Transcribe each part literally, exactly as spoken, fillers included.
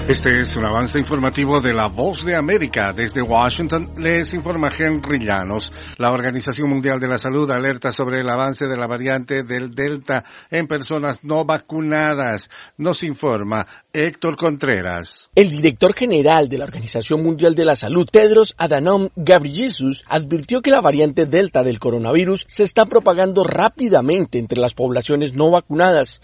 Este es un avance informativo de La Voz de América. Desde Washington les informa Henry Llanos. La Organización Mundial de la Salud alerta sobre el avance de la variante del Delta en personas no vacunadas. Nos informa Héctor Contreras. El director general de la Organización Mundial de la Salud, Tedros Adhanom Ghebreyesus, advirtió que la variante Delta del coronavirus se está propagando rápidamente entre las poblaciones no vacunadas.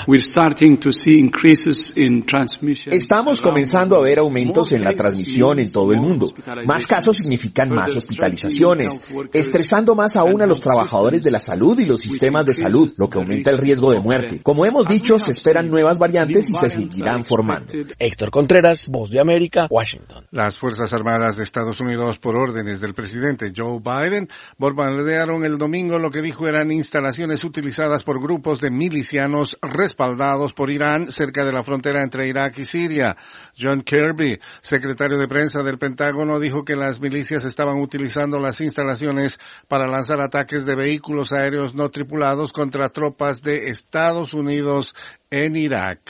Estamos comenzando a ver aumentos en la transmisión en todo el mundo. Más casos significan más hospitalizaciones, estresando más aún a los trabajadores de la salud y los sistemas de salud, lo que aumenta el riesgo de muerte. Como hemos dicho, se esperan nuevas variantes y se seguirán formando. Héctor Contreras, Voz de América, Washington. Las Fuerzas Armadas de Estados Unidos, por órdenes del presidente Joe Biden, bombardearon el domingo lo que dijo eran instalaciones utilizadas por grupos de milicianos respaldados por Irán cerca de la frontera entre Irak y Siria. John Kirby, secretario de prensa del Pentágono, dijo que las milicias estaban utilizando las instalaciones para lanzar ataques de vehículos aéreos no tripulados contra tropas de Estados Unidos en Irak.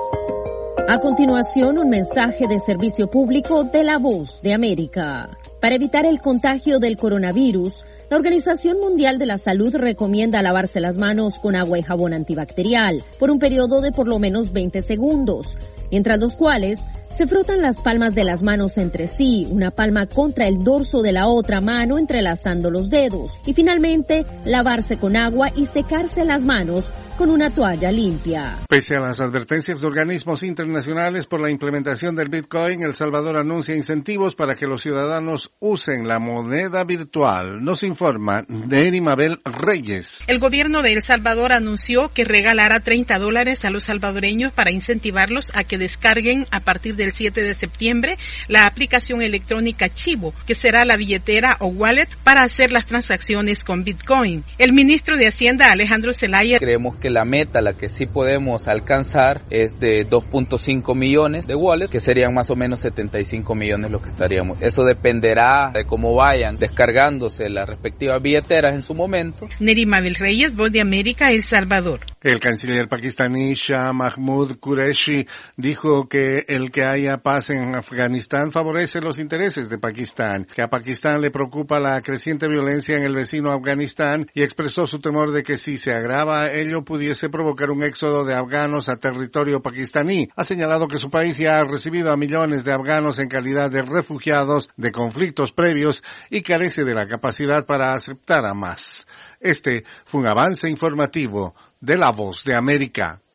A continuación, un mensaje de servicio público de La Voz de América. Para evitar el contagio del coronavirus, la Organización Mundial de la Salud recomienda lavarse las manos con agua y jabón antibacterial por un periodo de por lo menos veinte segundos, mientras los cuales se frotan las palmas de las manos entre sí, una palma contra el dorso de la otra mano entrelazando los dedos, y finalmente lavarse con agua y secarse las manos con una toalla limpia. Pese a las advertencias de organismos internacionales por la implementación del Bitcoin, El Salvador anuncia incentivos para que los ciudadanos usen la moneda virtual. Nos informa Neri Mabel Reyes. El gobierno de El Salvador anunció que regalará treinta dólares a los salvadoreños para incentivarlos a que descarguen a partir del siete de septiembre la aplicación electrónica Chivo, que será la billetera o wallet para hacer las transacciones con Bitcoin. El ministro de Hacienda, Alejandro Zelaya, creemos que la meta, la que sí podemos alcanzar, es de dos punto cinco millones de wallets, que serían más o menos setenta y cinco millones lo que estaríamos. Eso dependerá de cómo vayan descargándose las respectivas billeteras en su momento. Neri Mabel Reyes, Voz de América, El Salvador. El canciller pakistaní Shah Mahmood Qureshi dijo que el que haya paz en Afganistán favorece los intereses de Pakistán, que a Pakistán le preocupa la creciente violencia en el vecino Afganistán y expresó su temor de que si se agrava ello pudiese provocar un éxodo de afganos a territorio pakistaní. Ha señalado que su país ya ha recibido a millones de afganos en calidad de refugiados de conflictos previos y carece de la capacidad para aceptar a más. Este fue un avance informativo de La Voz de América.